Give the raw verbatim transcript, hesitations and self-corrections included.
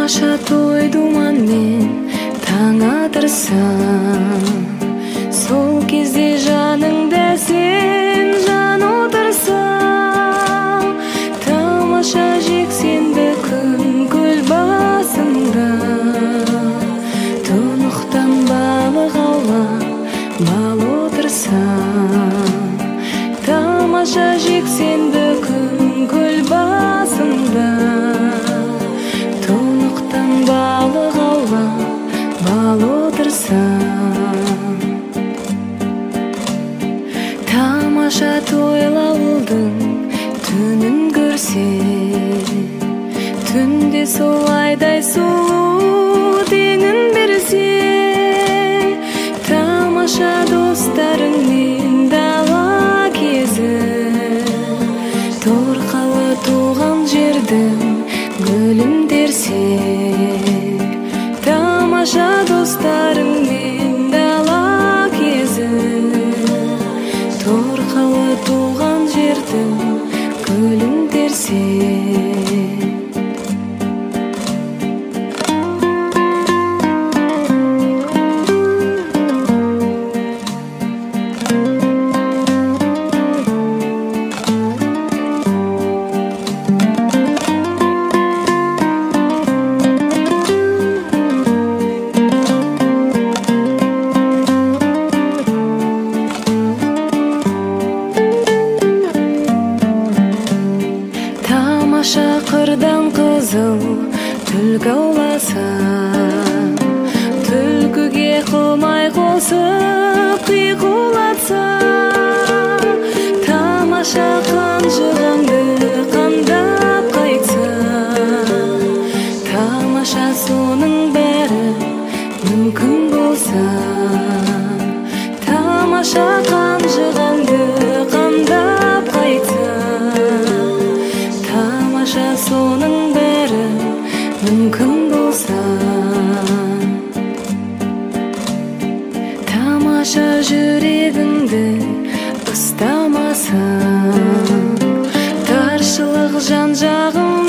тамаша той думанмен таң атырсаң, сол кезде жаныңда сен жан отырсаң, тамаша жексенбі күн көл басында, тұнықтан балық аулап бал отырсаң, тамаша жексенбі күн көл басында, тұнықтан балық аулап бал отырсаң. Тамаша тойлаудың түнін көрсе, түнде сол айдай сұлу теңін берсе, тамаша достарыңмен дала кезіп, торқалы туған жердің гүлін терсек, тамаша достарыңмен дала кезіп, торқалы туған жердің гүлін терсек. Тамаша қырдан қызыл түлкі ауласа, түлкіге қылмай қосып қиқулатса, тамаша қанжығаңды қандап қайтса, тамаша соның бәрі мүмкін болса, тамаша қанжығаңды қандап қайтса, тамаша соның бәрі мүмкін болса, тамаша жүрегіңді ұстамаса, таршылық жан жағым